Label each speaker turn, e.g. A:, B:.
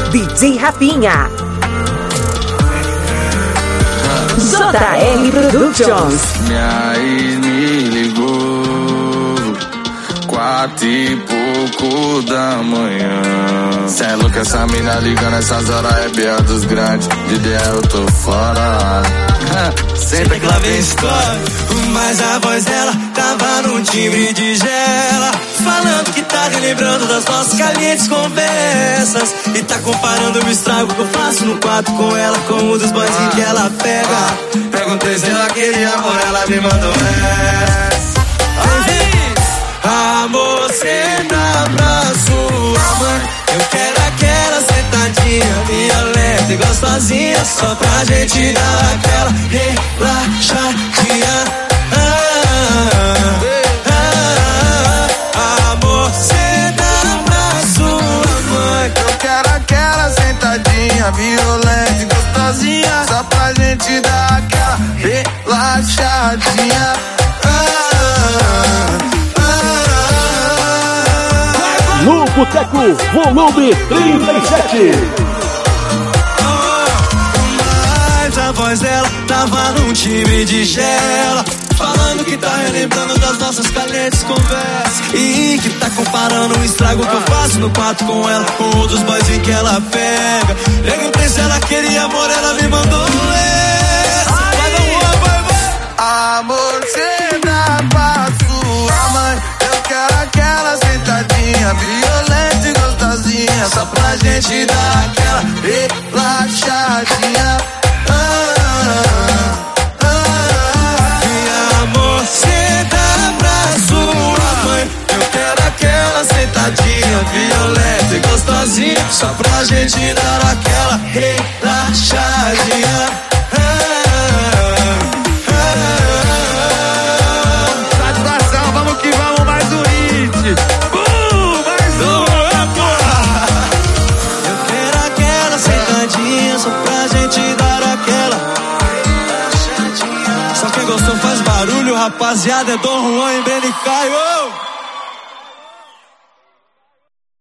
A: DJ Rafinha. JR Productions.
B: Minha ex me ligou 4:pouco da manhã. Cê é louco, essa mina ligando essas horas é B.A. dos grandes. De ideia eu tô fora. Sempre que lá vem história.
C: Mas a voz dela tava num timbre de gela, falando que tá relembrando das nossas calientes conversas e tá comparando o estrago que eu faço no quarto com ela com um dos boys em que ela pega.
B: Perguntei se ela queria amor, ela me mandou essa.
C: Amor, senta pra sua mãe. Eu quero aquela sentadinha violenta e gostosinha, só pra gente dar aquela relaxadinha. Amor, senta pra sua mãe.
B: Eu quero aquela sentadinha violenta e gostosinha, só pra gente dar aquela relaxadinha.
D: No Boteco, volume 37.
C: Mas a voz dela tava num time de gela, falando que tá relembrando das nossas calientes conversas e que tá comparando o estrago que eu faço no quarto com ela com outros boys em que ela pega. Perguntei se ela queria amor, ela me mandou essa. Vai, vai.
B: Amor, cê dá pra sua mãe. Eu quero aquela sentadinha violenta e gostosinha, só pra gente dar aquela relaxadinha.
C: Amor, senta pra sua mãe. Eu quero aquela sentadinha violenta e gostosinha, só pra gente dar aquela relaxadinha.
B: Satisfação, vamos que vamos, mais um hit. Mais um,
C: Eu quero aquela sentadinha, só pra gente dar aquela relaxadinha. Só quem gostou faz barulho, rapaziada. É Dom Juan e Breno e Caio.